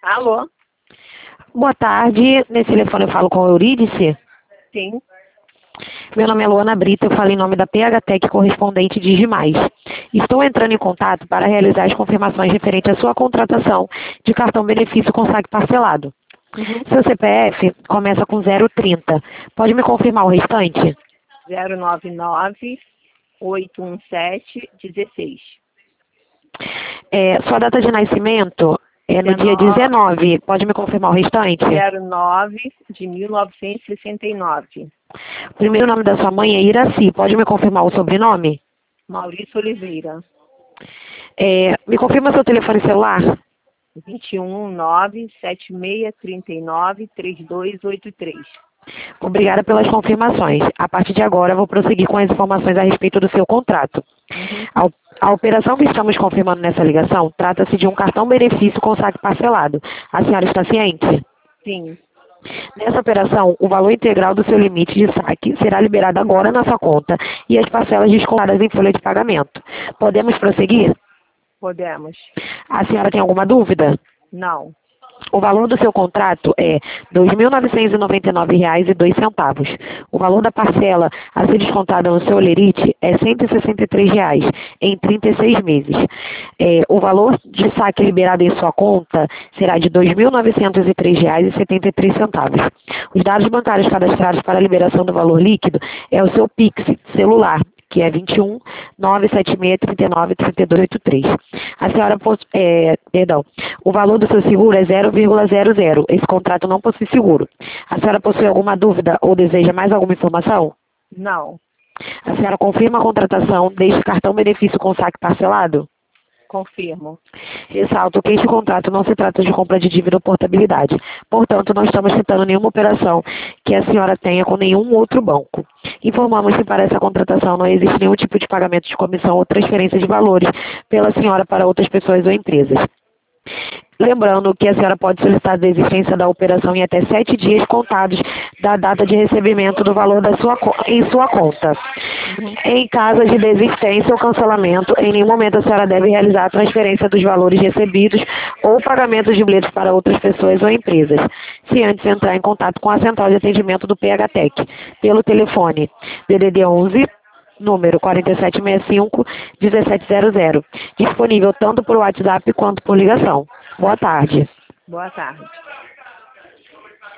Alô? Boa tarde, nesse telefone eu falo com o Eurídice. Sim. Meu nome é Luana Brito, eu falo em nome da PHTEC correspondente Digimais. Estou entrando em contato para realizar as confirmações referentes à sua contratação de cartão benefício com saque parcelado. Uhum. Seu CPF começa com 030. Pode me confirmar o restante? 099-817-16. Sua data de nascimento é no dia 19. Pode me confirmar o restante? 09 de 1969. O primeiro nome da sua mãe é Iraci. Pode me confirmar o sobrenome? Maurício Oliveira. Me confirma seu telefone celular? 21-97639-3283. Obrigada pelas confirmações. A partir de agora, vou prosseguir com as informações a respeito do seu contrato. Uhum. A operação que estamos confirmando nessa ligação trata-se de um cartão benefício com saque parcelado. A senhora está ciente? Sim, Nessa operação, o valor integral do seu limite de saque será liberado agora na sua conta e as parcelas descontadas em folha de pagamento. Podemos prosseguir? podemos. A senhora tem alguma dúvida? Não. O valor do seu contrato é R$ 2.999,02. O valor da parcela a ser descontada no seu Olerite é R$ 163,00 em 36 meses. O valor de saque liberado em sua conta será de R$ 2.903,73. Os dados bancários cadastrados para a liberação do valor líquido é o seu Pix celular, que é 21 976 39 3283. A senhora o valor do seu seguro é 0,00. Esse contrato não possui seguro. A senhora possui alguma dúvida ou deseja mais alguma informação? Não. A senhora confirma a contratação deste cartão benefício com saque parcelado? Confirmo. Ressalto que este contrato não se trata de compra de dívida ou portabilidade. Portanto, não estamos citando nenhuma operação que a senhora tenha com nenhum outro banco. Informamos que para essa contratação não existe nenhum tipo de pagamento de comissão ou transferência de valores pela senhora para outras pessoas ou empresas. Lembrando que a senhora pode solicitar a desistência da operação em até 7 dias contados da data de recebimento do valor em sua conta. Uhum. Em caso de desistência ou cancelamento, em nenhum momento a senhora deve realizar a transferência dos valores recebidos ou pagamento de boletos para outras pessoas ou empresas, se antes entrar em contato com a central de atendimento do PHTEC, pelo telefone DDD 11 número 4765-1700, disponível tanto por WhatsApp quanto por ligação. Boa tarde. Boa tarde.